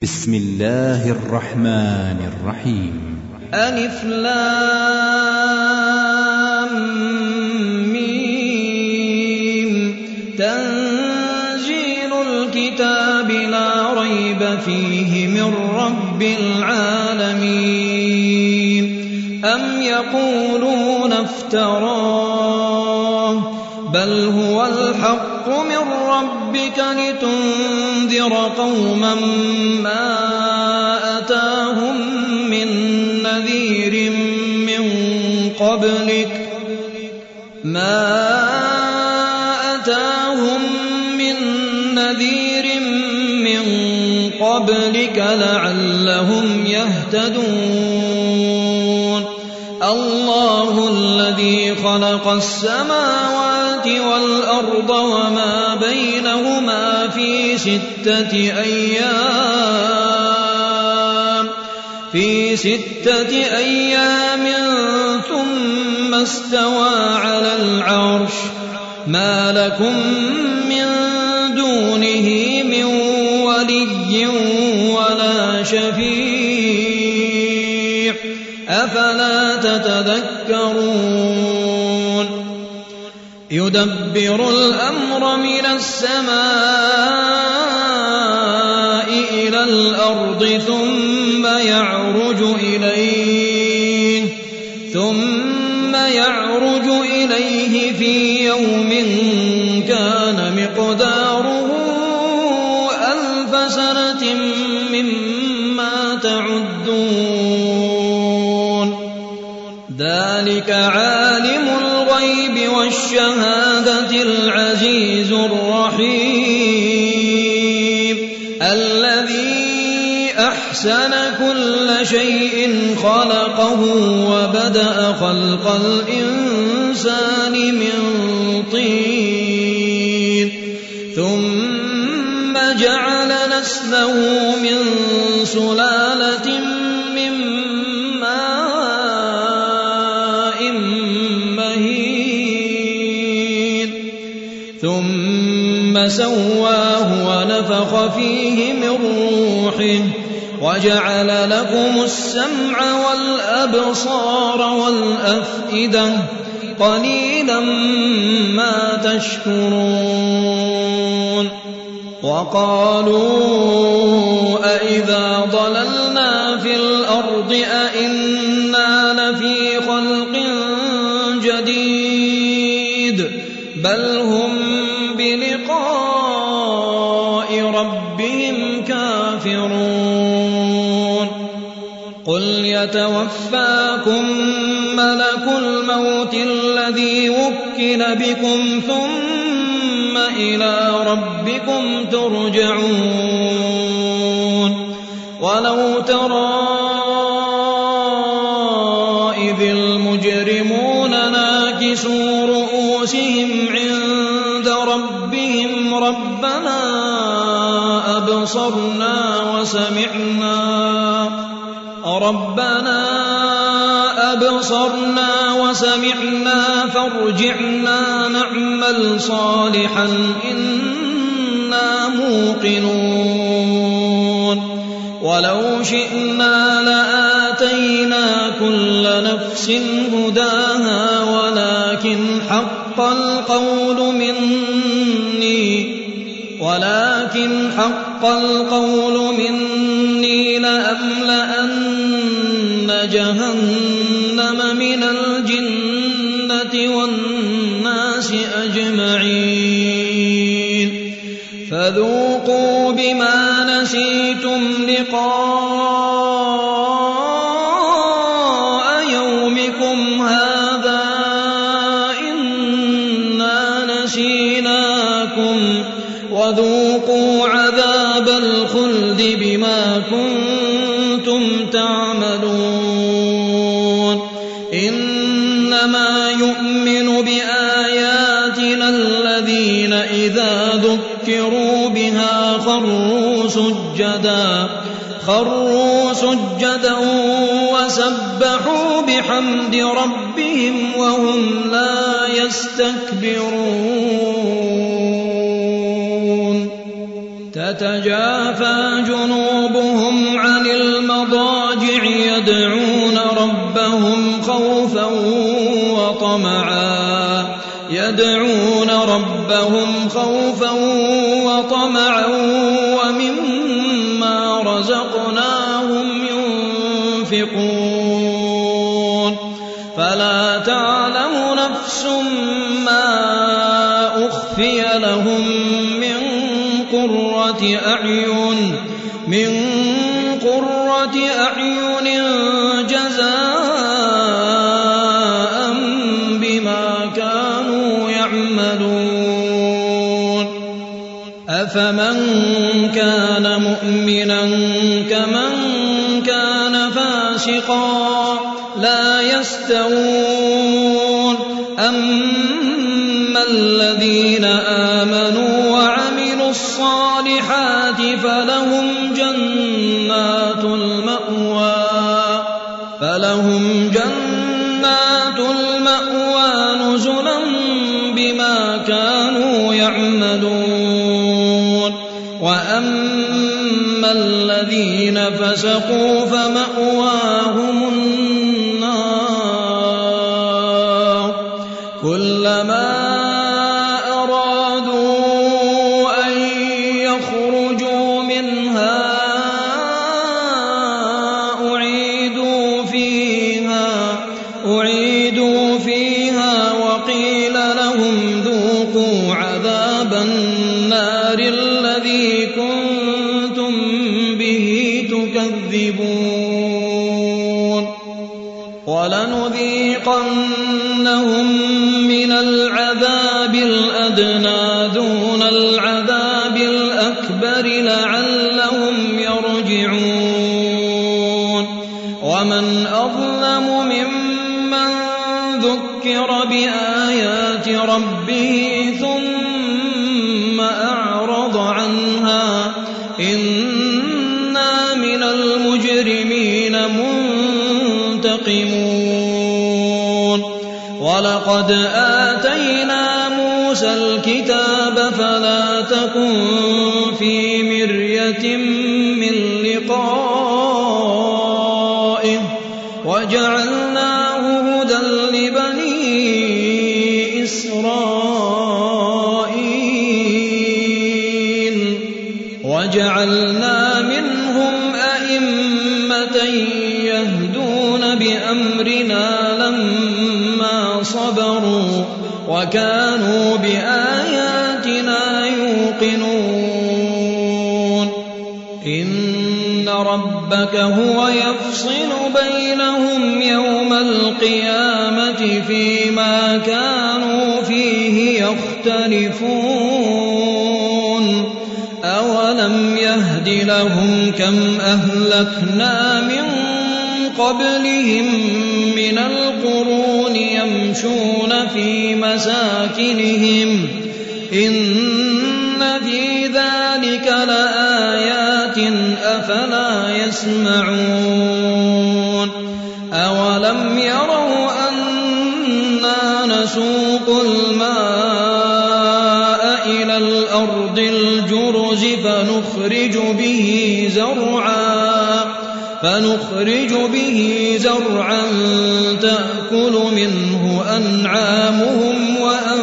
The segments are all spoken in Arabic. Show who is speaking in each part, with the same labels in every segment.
Speaker 1: بسم الله الرحمن الرحيم.
Speaker 2: ألف لام ميم. تنزيل الكتاب لا ريب فيه من رب العالمين. أم يقولون افتراه بل هو الحق من ربك لتنذر قوما ما أتاهم من نذير من قبلك لعلهم يهتدون. الله الذي خلق السماوات والأرض وما بينهما في 6 أيام ثم استوى على العرش. ما لكم من دونه من ولي ولا شفيع أفلا تتذكرون. يدبر الأمر من السماء إلى الأرض ثم يعرج إليه في يوم كان مقداره 1000 سنة مما تعدون. ذلك عالم الغيب والشهادة العزيز الرحيم الذي أحسن كل شيء خلقه وبدأ خلق الإنسان من طين ثم جعل نسله من سلالة من ماء مهين ثم سواه ونفخ فيه من روحه وجعل لكم السمع والأبصار والأفئدة قليلا ما تشكرون. وقالوا أئذا ضللنا في الأرض أئنا لفي خلق جديد بل هم بلقاء ربهم كافرون. قل يتوفاكم ملك الموت الذي وكل بكم ثم إلى ربكم ترجعون. ولو ترى إذ المجرمون ناكسوا رؤوسهم عند ربهم ربنا أبصرنا وسمعنا فارجعنا نعمل صالحا إنا موقنون. ولو شئنا لآتينا كل نفس هداها ولكن حق القول مني لأملأن جهنم من الجنة والناس أجمعين. فذوقوا بما نسيتم لقاء يومكم هذا إنا نسيناكم وذوقوا عذاب الخلد بما كنتم تعملون. إنما يؤمن بآياتنا الذين إذا ذكروا بها خروا سجدا وسبحوا بحمد ربهم وهم لا يستكبرون. تتجافى جنوبهم عن المضاجع يدعون ربهم خوفا وطمعا ومما رزقناهم ينفقون فلا تعلم نفس ما أخفي لهم من قرة أعين جزاء بما كانوا يعملون أفمن كان مؤمنا كمن كان فاسقا لا يستوون أما الذين آمنوا وعملوا الصالحات فلهم جنات المأوى نزلا بما كانوا يعملون وأما الذين فسقوا فمأواهم النار كلما أرادوا أن يخرجوا منها أعيدوا فيها وقيل لهم ذوقوا عذاب النار الذي كنتم به تكذبون ولنذيقنهم من العذاب الأدنى دون العذاب الأكبر لعلهم يرجعون ومن أظلم ممن ذكر بآيات ربه ثم أعرض عنها إنا من المجرمين منتقمون ولقد آتينا موسى الكتاب فلا تكن في مرية من لقائه وجعلناه هدى لبني إسرائيل وجعلنا منهم أئمة يهدون بأمرنا لما صبروا وكانوا بآياتنا يوقنون إن ربك هو يفصل بينهم يوم القيامة فيما كانوا فيه يختلفون أولم يهد لهم كم أهلكنا من قبلهم من القرون يمشون في مساكنهم إن في ذلك لآيات أفلا يسمعون أولم يروا أنا نسوق الماء إلى الأرض الجرز فنخرج به زرعا تأكل منه أنعامهم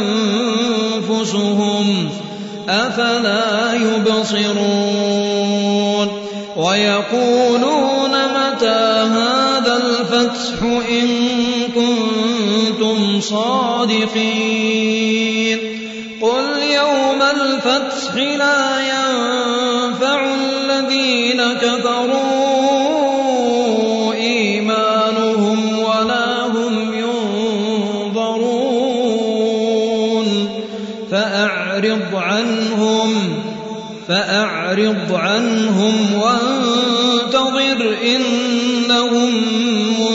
Speaker 2: وأنفسهم أفلا يبصرون ويقولون متى هذا الفتح إن كنتم صادقين قل يوم الفتح لا ينفع الذين كفروا إيمانهم ولا هم ينظرون فأعرض عنهم وانتظر إنهم